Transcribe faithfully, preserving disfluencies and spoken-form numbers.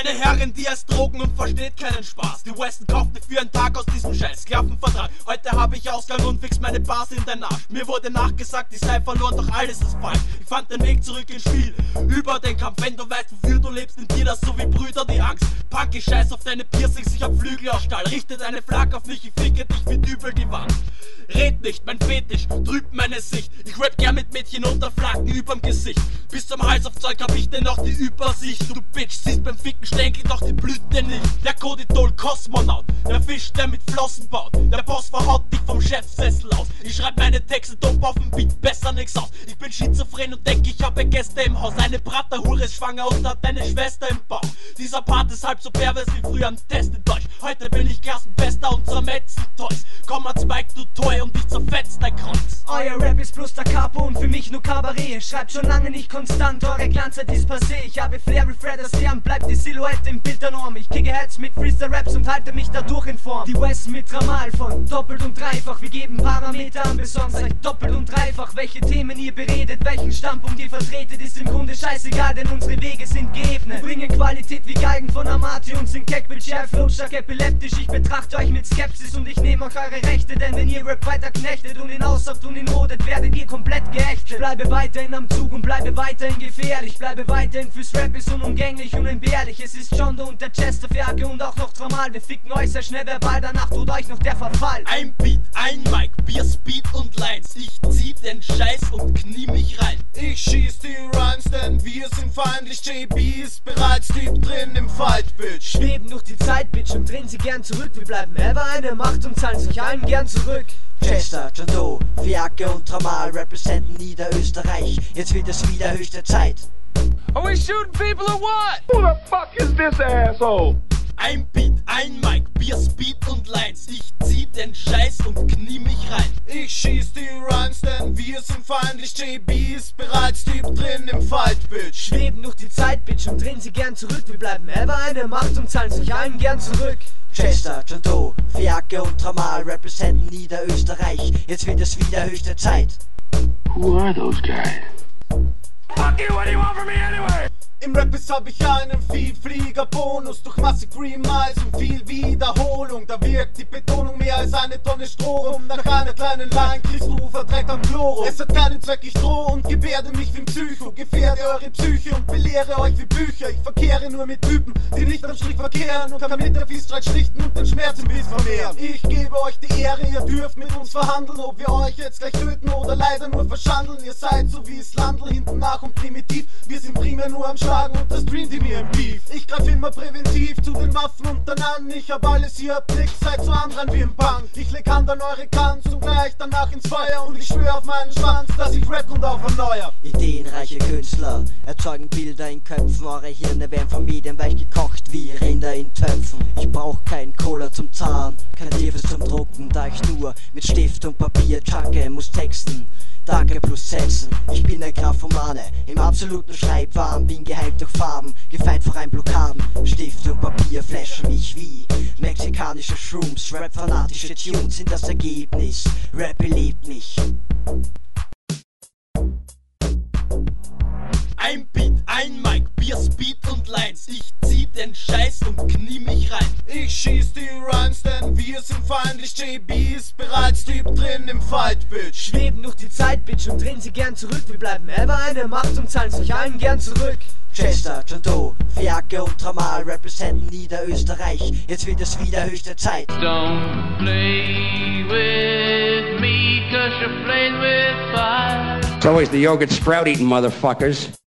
Eine Herrin, die heißt Drogen und versteht keinen Spaß. Die Weston kaufte für einen Tag aus diesem scheiß Sklavenvertrag. Heute habe ich Ausgang und fix meine Bars in den Arsch. Mir wurde nachgesagt, ich sei verloren, doch alles ist falsch. Ich fand den Weg zurück ins Spiel, über den Kampf. Wenn du weißt, wofür du lebst, in dir das so wie Brüder die Angst. Punk, ich scheiß auf deine Piercings, ich hab Flügel aus Stahl. Richte deine Flak auf mich, ich ficke dich wie Dübel die Wand. Red nicht, mein Fetisch, trübt meine Sicht. Ich rap gern mit Mädchen unter Flaggen überm Gesicht. Bis zum Hals auf Zeug hab ich denn noch die Übersicht. Du Bitch, siehst beim Ficken Stenkel doch die Blüte nicht. Der Kodidol Kosmonaut, der Fisch, der mit Flossen baut. Der Boss verhaut dich vom Chefsessel aus. Ich schreib meine Texte dope auf dem Beat, besser nix aus. Ich bin schizophren und denk, ich habe Gäste im Haus. Eine Bratterhure ist schwanger und hat deine Schwester im Bauch. Dieser Part ist halb so pervers wie früher am Test in Deutsch. Heute bin ich Klassenbester und zermetzel Toys. Komm ans Mike, du Toy, und dich zerfetzt dein Kreuz. Euer Rap ist bloß der Capo und für mich nur Kabarett. Schreibt schon lange nicht konstant, eure Glanzzeit ist passé. Ich habe Flair wie Fred Astaire, bleibt die Silhouette im Bild der Norm. Ich kicke Heads mit Freestyle-Raps und halte mich dadurch in Form. Die West mit Ramal von doppelt und dreifach. Wir geben Parameter an, besonders euch doppelt und dreifach. Welche Themen ihr beredet, welchen Standpunkt ihr vertretet, ist im Grunde scheißegal, denn unsere Wege sind geebnet. Bringen Qualität wie Geigen von Amati und sind keck mit Sheriff, lautstark epileptisch. Ich betrachte euch mit Skepsis und ich nehme euch eure Rechte, denn wenn ihr Rap weiter knechtet und ihn aussaugt und ihn rodet, werdet ihr komplett geächtet. Ich bleibe weiterhin am Zug und bleibe weiterhin gefährlich. Bleibe weiterhin fürs Rap, ist unumgänglich, unentbehrlich. Es ist John Doe und der Chester Ferke und auch noch Tramal. Wir ficken euch sehr schnell verbal, danach droht euch noch der Verfall. Ein Beat, ein Mic, Bier, Speed und Lines. Ich zieh den Scheiß und knie mich rein. Ich schieß die Rhymes, denn wir sind feindlich. J B ist bereits deep drin im Fight, Bitch. Schweben durch die Zeit, Bitch, und drehen sie gern zurück. Wir bleiben ever eine Macht und zahlen sich allen gern zurück. Chester, John Doe, Fiake und Tramal representen Niederösterreich. Jetzt wird es wieder höchste Zeit. Are we shooting people or what? Who the fuck is this asshole? Ein Beat, ein Mic, Bier, Speed und Lines. Ich zieh den Scheiß und knie mich rein. Ich schieß die Rhymes, denn wir sind feindlich. J B ist bereits deep drin im Fight, Bitch. Schweben durch die Zeit, Bitch, und drehen sie gern zurück. Wir bleiben ever eine Macht und zahlen sich allen gern zurück. Chester, John Doe, Fiake und Tramal representen Niederösterreich. Jetzt wird es wieder höchste Zeit. Who are those guys? Fuck you, what do you want from me anyway? Im Rap ist hab ich einen Vielflieger-Bonus durch Massive Remiles und viel Wiederholung. Da wirkt die Betonung mehr als eine Tonne Stroh. Nach einer kleinen Line kriegst du verdreckt am Chloro. Es hat keinen Zweck, ich droh und gebärde mich wie ein Psycho. Gefährde eure Psyche und belehre euch wie Bücher. Ich verkehre nur mit Typen, die nicht am Strich verkehren und kann mit der Fiesstreit schlichten und den Schmerz im Biss vermehren. Ich gebe euch die Ehre, ihr dürft mit uns verhandeln, ob wir euch jetzt gleich töten oder leider nur verschandeln. Ihr seid so wie Slandl, hinten nach und primitiv. Wir sind primär nur am Schlagen und das Dream Team hier im Beef. Ich greif immer präventiv zu den Waffen und dann an. Ich hab alles, ihr habt nix, seid so anderen wie im Punk. Ich leg Hand an eure Kants und gleich danach ins Feuer. Und ich schwör auf meinen Schwanz, dass ich rap und auf erneuer. Ideenreiche Künstler erzeugen Bilder in Köpfen. Eure Hirne werden von Medien weich gekocht wie Rinder in Töpfen. Ich brauch kein Cola zum Zahn, kein Tiefes zum Drucken, da ich nur mit Stift und Papier chunke, muss texten. Danke plus Sätzen, ich bin ein Graphomane, im absoluten Schreibwahn, bin geheimt durch Farben, gefeit vor ein Blockaden. Stift und Papier flashen mich wie mexikanische Shrooms, Rap-fanatische Tunes sind das Ergebnis, Rap belebt mich. Ein Beat, ein Mic, Bier, Speed und Lines. Ich zieh den Scheiß und knie mich rein. Ich schieß die Rhymes, denn wir sind feindlich. J B ist bereits deep drin im Fight, Bitch. Schweben durch die Zeit, Bitch, und drehen sie gern zurück. Wir bleiben ever eine Macht und zahlen sich allen gern zurück. Chester, John Doe, Fiake und Tramal representen Niederösterreich. Jetzt wird es wieder höchste Zeit. Don't play with me, cause you're playing with fire. It's always the yogurt sprout eating motherfuckers.